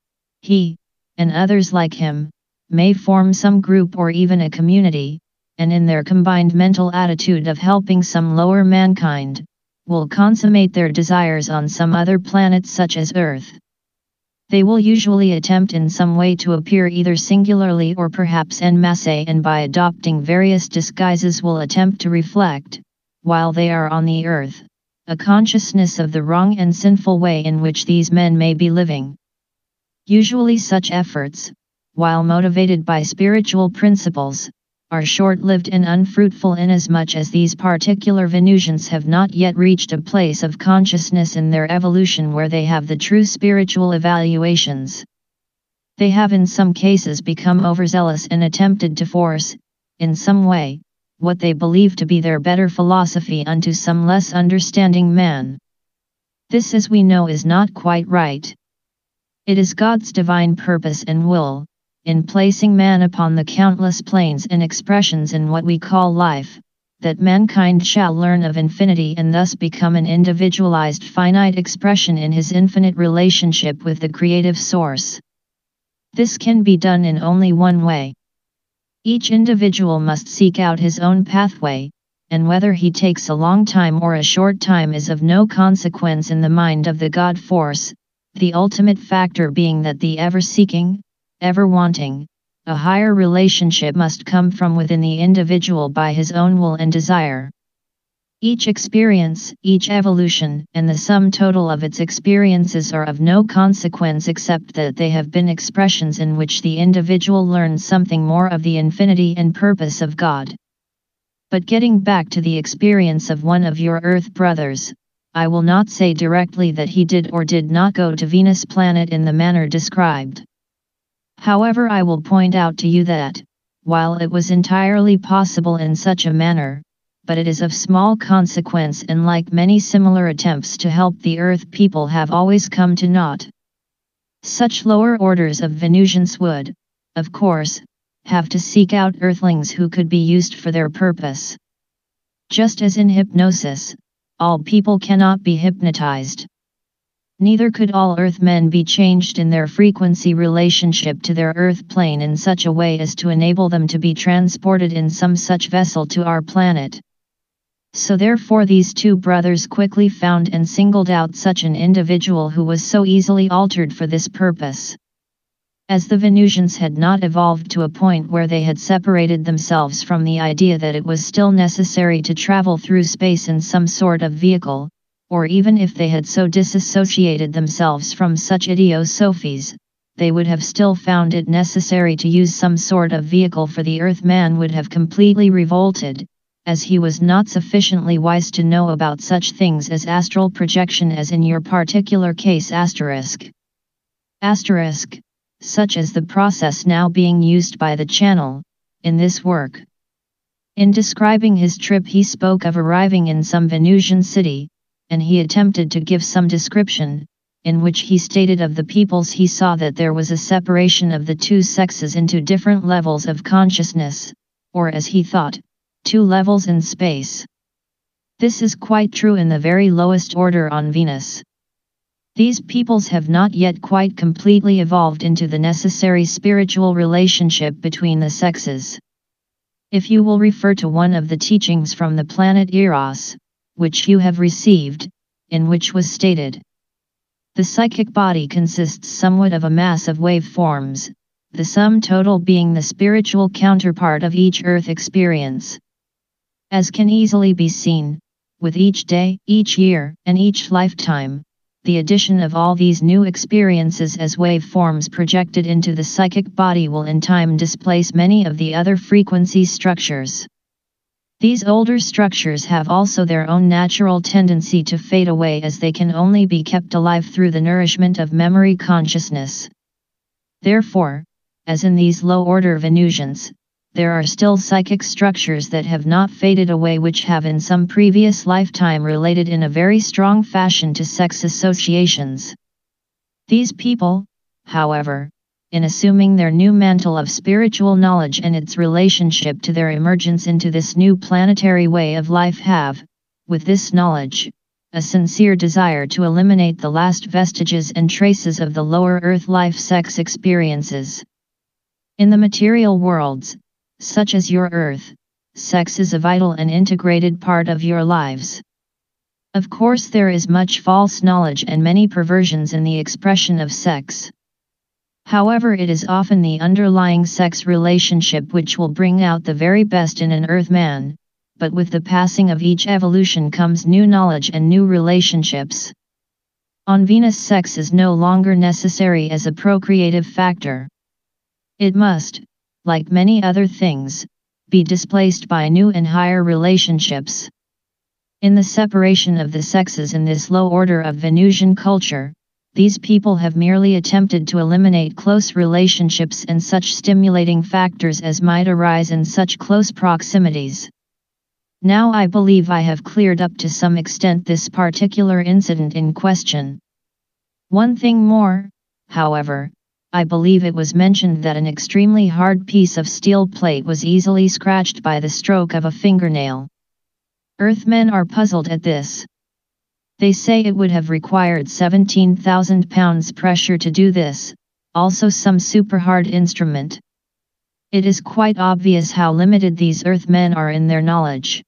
He, and others like him, may form some group or even a community, and in their combined mental attitude of helping some lower mankind, will consummate their desires on some other planet such as Earth. They will usually attempt in some way to appear either singularly or perhaps en masse, and by adopting various disguises will attempt to reflect, while they are on the earth, a consciousness of the wrong and sinful way in which these men may be living. Usually such efforts, while motivated by spiritual principles, are short-lived and unfruitful, inasmuch as these particular Venusians have not yet reached a place of consciousness in their evolution where they have the true spiritual evaluations. They have in some cases become overzealous and attempted to force, in some way, what they believe to be their better philosophy unto some less understanding man. This, as we know, is not quite right. It is God's divine purpose and will, in placing man upon the countless planes and expressions in what we call life, that mankind shall learn of infinity and thus become an individualized finite expression in his infinite relationship with the creative source. This can be done in only one way. Each individual must seek out his own pathway, and whether he takes a long time or a short time is of no consequence in the mind of the God force, the ultimate factor being that the ever-seeking, ever-wanting, a higher relationship must come from within the individual by his own will and desire. Each experience, each evolution, and the sum total of its experiences are of no consequence except that they have been expressions in which the individual learns something more of the infinity and purpose of God. But getting back to the experience of one of your Earth brothers, I will not say directly that he did or did not go to Venus planet in the manner described. However, I will point out to you that, while it was entirely possible in such a manner, but it is of small consequence, and like many similar attempts to help the Earth people have always come to naught. Such lower orders of Venusians would, of course, have to seek out Earthlings who could be used for their purpose. Just as in hypnosis, all people cannot be hypnotized. Neither could all Earthmen be changed in their frequency relationship to their Earth plane in such a way as to enable them to be transported in some such vessel to our planet. So therefore these two brothers quickly found and singled out such an individual who was so easily altered for this purpose. As the Venusians had not evolved to a point where they had separated themselves from the idea that it was still necessary to travel through space in some sort of vehicle, or even if they had so disassociated themselves from such idiosophies, they would have still found it necessary to use some sort of vehicle, for the Earthman would have completely revolted, as he was not sufficiently wise to know about such things as astral projection, as in your particular case asterisk. Such as the process now being used by the channel, in this work. In describing his trip he spoke of arriving in some Venusian city, and he attempted to give some description, in which he stated of the peoples he saw that there was a separation of the two sexes into different levels of consciousness, or as he thought, 2 levels in space. This is quite true in the very lowest order on Venus. These peoples have not yet quite completely evolved into the necessary spiritual relationship between the sexes. If you will refer to one of the teachings from the planet Eros, which you have received, in which was stated, the psychic body consists somewhat of a mass of waveforms, the sum total being the spiritual counterpart of each Earth experience. As can easily be seen, with each day, each year, and each lifetime, the addition of all these new experiences as waveforms projected into the psychic body will in time displace many of the other frequency structures. These older structures have also their own natural tendency to fade away, as they can only be kept alive through the nourishment of memory consciousness. Therefore, as in these low-order Venusians, there are still psychic structures that have not faded away, which have in some previous lifetime related in a very strong fashion to sex associations. These people, however, in assuming their new mantle of spiritual knowledge and its relationship to their emergence into this new planetary way of life, have, with this knowledge, a sincere desire to eliminate the last vestiges and traces of the lower earth life sex experiences. In the material worlds, such as your earth, sex is a vital and integrated part of your lives. Of course, there is much false knowledge and many perversions in the expression of sex. However, it is often the underlying sex relationship which will bring out the very best in an earth man, but with the passing of each evolution comes new knowledge and new relationships. On Venus, sex is no longer necessary as a procreative factor. It must, like many other things, be displaced by new and higher relationships. In the separation of the sexes in this low order of Venusian culture, these people have merely attempted to eliminate close relationships and such stimulating factors as might arise in such close proximities. Now I believe I have cleared up to some extent this particular incident in question. One thing more, however, I believe it was mentioned that an extremely hard piece of steel plate was easily scratched by the stroke of a fingernail. Earthmen are puzzled at this. They say it would have required 17,000 pounds pressure to do this, also some super hard instrument. It is quite obvious how limited these Earthmen are in their knowledge.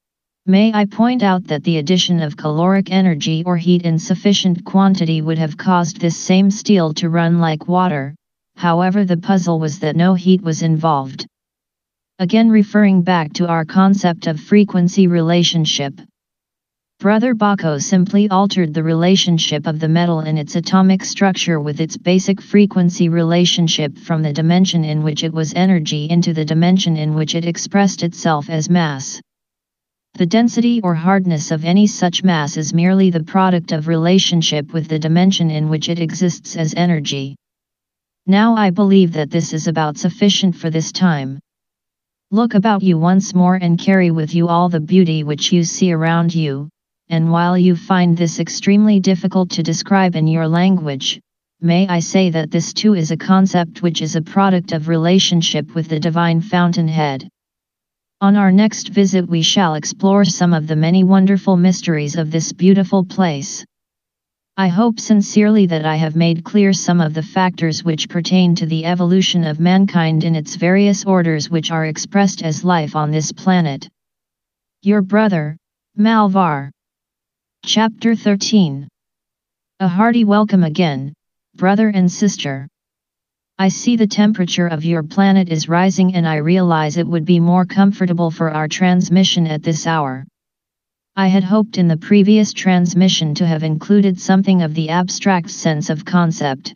May I point out that the addition of caloric energy or heat in sufficient quantity would have caused this same steel to run like water, however the puzzle was that no heat was involved. Again referring back to our concept of frequency relationship. Brother Baco simply altered the relationship of the metal in its atomic structure with its basic frequency relationship from the dimension in which it was energy into the dimension in which it expressed itself as mass. The density or hardness of any such mass is merely the product of relationship with the dimension in which it exists as energy. Now I believe that this is about sufficient for this time. Look about you once more and carry with you all the beauty which you see around you, and while you find this extremely difficult to describe in your language, may I say that this too is a concept which is a product of relationship with the divine fountainhead. On our next visit we shall explore some of the many wonderful mysteries of this beautiful place. I hope sincerely that I have made clear some of the factors which pertain to the evolution of mankind in its various orders which are expressed as life on this planet. Your brother, Malvar. Chapter 13. A hearty welcome again, brother and sister. I see the temperature of your planet is rising and I realize it would be more comfortable for our transmission at this hour. I had hoped in the previous transmission to have included something of the abstract sense of concept.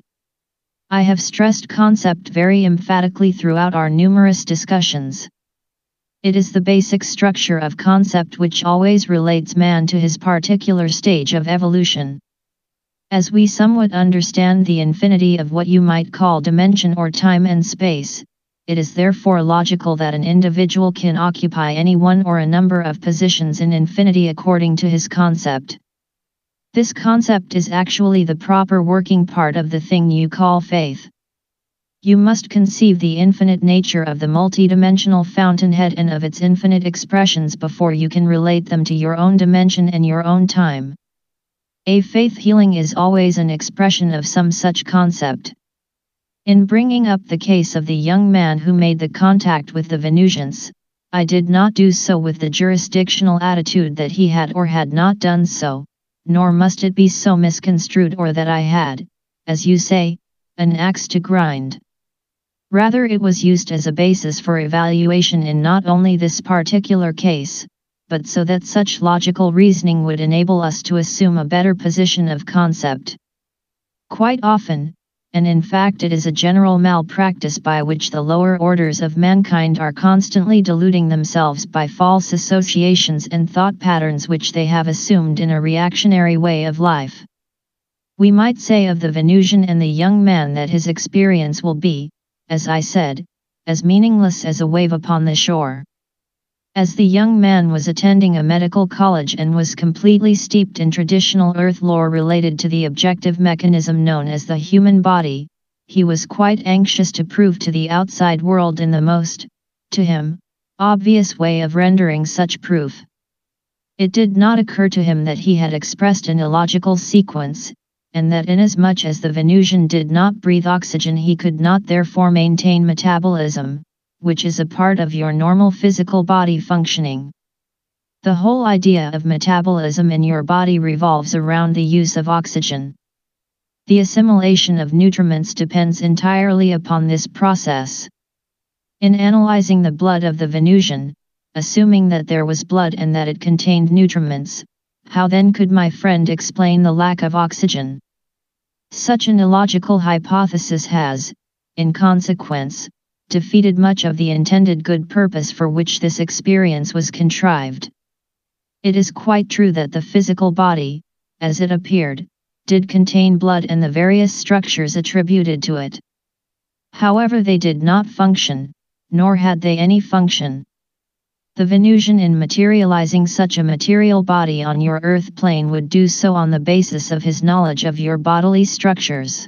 I have stressed concept very emphatically throughout our numerous discussions. It is the basic structure of concept which always relates man to his particular stage of evolution. As we somewhat understand the infinity of what you might call dimension or time and space, it is therefore logical that an individual can occupy any one or a number of positions in infinity according to his concept. This concept is actually the proper working part of the thing you call faith. You must conceive the infinite nature of the multidimensional fountainhead and of its infinite expressions before you can relate them to your own dimension and your own time. A faith healing is always an expression of some such concept. In bringing up the case of the young man who made the contact with the Venusians, I did not do so with the jurisdictional attitude that he had or had not done so, nor must it be so misconstrued or that I had, as you say, an axe to grind. Rather it was used as a basis for evaluation in not only this particular case, but so that such logical reasoning would enable us to assume a better position of concept. Quite often, and in fact it is a general malpractice by which the lower orders of mankind are constantly deluding themselves by false associations and thought patterns which they have assumed in a reactionary way of life. We might say of the Venusian and the young man that his experience will be, as I said, as meaningless as a wave upon the shore. As the young man was attending a medical college and was completely steeped in traditional earth lore related to the objective mechanism known as the human body, he was quite anxious to prove to the outside world in the most, to him, obvious way of rendering such proof. It did not occur to him that he had expressed an illogical sequence, and that inasmuch as the Venusian did not breathe oxygen he could not therefore maintain metabolism, which is a part of your normal physical body functioning. The whole idea of metabolism in your body revolves around the use of oxygen. The assimilation of nutriments depends entirely upon this process. In analyzing the blood of the Venusian, assuming that there was blood and that it contained nutriments, how then could my friend explain the lack of oxygen? Such an illogical hypothesis has, in consequence, defeated much of the intended good purpose for which this experience was contrived. It is quite true that the physical body, as it appeared, did contain blood and the various structures attributed to it. However, they did not function, nor had they any function. The Venusian, in materializing such a material body on your earth plane, would do so on the basis of his knowledge of your bodily structures.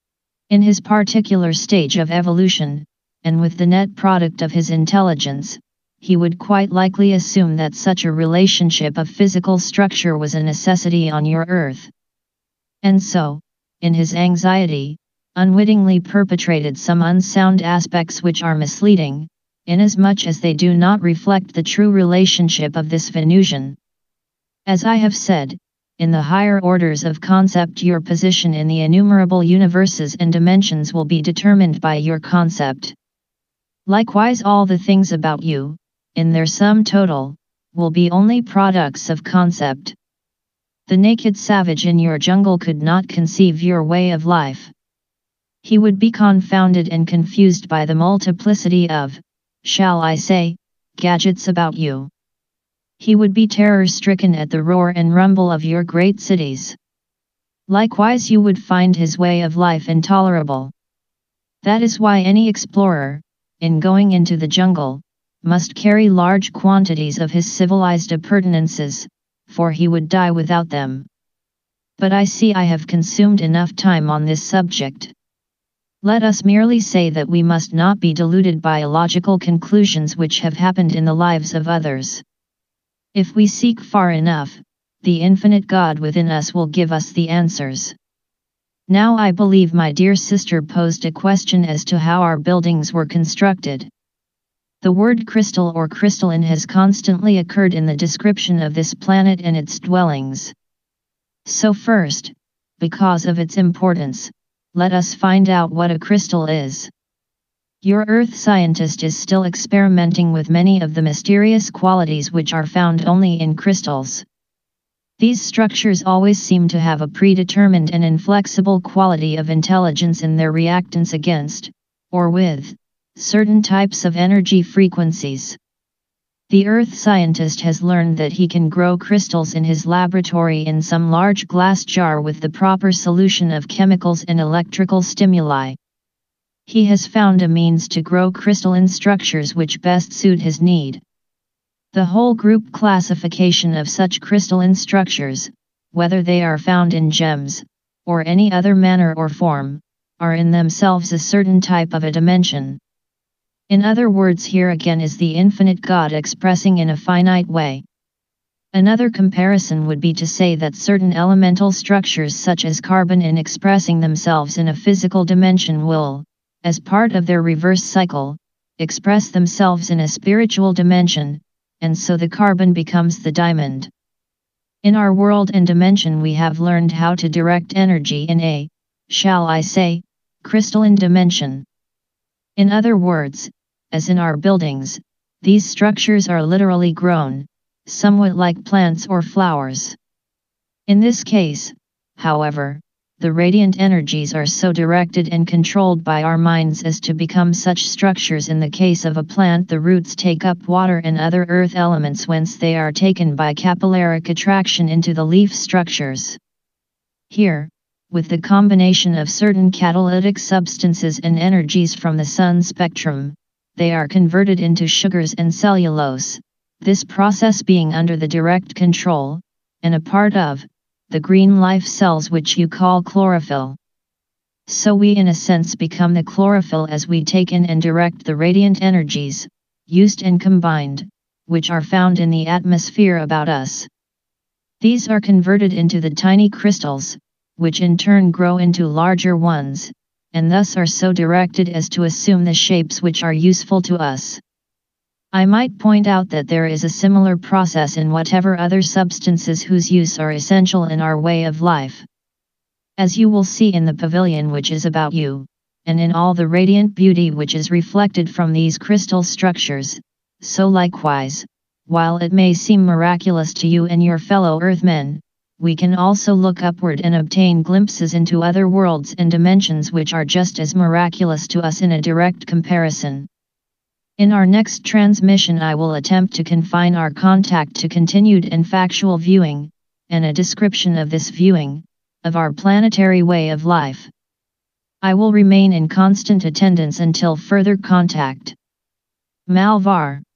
In his particular stage of evolution, and with the net product of his intelligence, he would quite likely assume that such a relationship of physical structure was a necessity on your earth. And so, in his anxiety, unwittingly perpetrated some unsound aspects which are misleading, inasmuch as they do not reflect the true relationship of this Venusian. As I have said, in the higher orders of concept your position in the innumerable universes and dimensions will be determined by your concept. Likewise, all the things about you, in their sum total, will be only products of concept. The naked savage in your jungle could not conceive your way of life. He would be confounded and confused by the multiplicity of, shall I say, gadgets about you. He would be terror-stricken at the roar and rumble of your great cities. Likewise, you would find his way of life intolerable. That is why any explorer, in going into the jungle, must carry large quantities of his civilized appurtenances, for he would die without them. But I see I have consumed enough time on this subject. Let us merely say that we must not be deluded by illogical conclusions which have happened in the lives of others. If we seek far enough, the infinite God within us will give us the answers. Now I believe my dear sister posed a question as to how our buildings were constructed. The word crystal or crystalline has constantly occurred in the description of this planet and its dwellings. So first, because of its importance, let us find out what a crystal is. Your Earth scientist is still experimenting with many of the mysterious qualities which are found only in crystals. These structures always seem to have a predetermined and inflexible quality of intelligence in their reactance against, or with, certain types of energy frequencies. The Earth scientist has learned that he can grow crystals in his laboratory in some large glass jar with the proper solution of chemicals and electrical stimuli. He has found a means to grow crystalline structures which best suit his need. The whole group classification of such crystalline structures, whether they are found in gems, or any other manner or form, are in themselves a certain type of a dimension. In other words, here again is the infinite God expressing in a finite way. Another comparison would be to say that certain elemental structures such as carbon, in expressing themselves in a physical dimension, will, as part of their reverse cycle, express themselves in a spiritual dimension, and so the carbon becomes the diamond. In our world and dimension we have learned how to direct energy in a, shall I say, crystalline dimension. In other words, as in our buildings, these structures are literally grown, somewhat like plants or flowers. In this case, however, the radiant energies are so directed and controlled by our minds as to become such structures. In the case of a plant, the roots take up water and other earth elements, whence they are taken by capillaric attraction into the leaf structures. Here, with the combination of certain catalytic substances and energies from the sun spectrum, they are converted into sugars and cellulose, this process being under the direct control, and a part of, the green life cells which you call chlorophyll. So we in a sense become the chlorophyll as we take in and direct the radiant energies, used and combined, which are found in the atmosphere about us. These are converted into the tiny crystals, which in turn grow into larger ones, and thus are so directed as to assume the shapes which are useful to us. I might point out that there is a similar process in whatever other substances whose use are essential in our way of life. As you will see in the pavilion which is about you, and in all the radiant beauty which is reflected from these crystal structures, so likewise, while it may seem miraculous to you and your fellow earthmen, we can also look upward and obtain glimpses into other worlds and dimensions which are just as miraculous to us in a direct comparison. In our next transmission I will attempt to confine our contact to continued and factual viewing, and a description of this viewing, of our planetary way of life. I will remain in constant attendance until further contact. Malvar.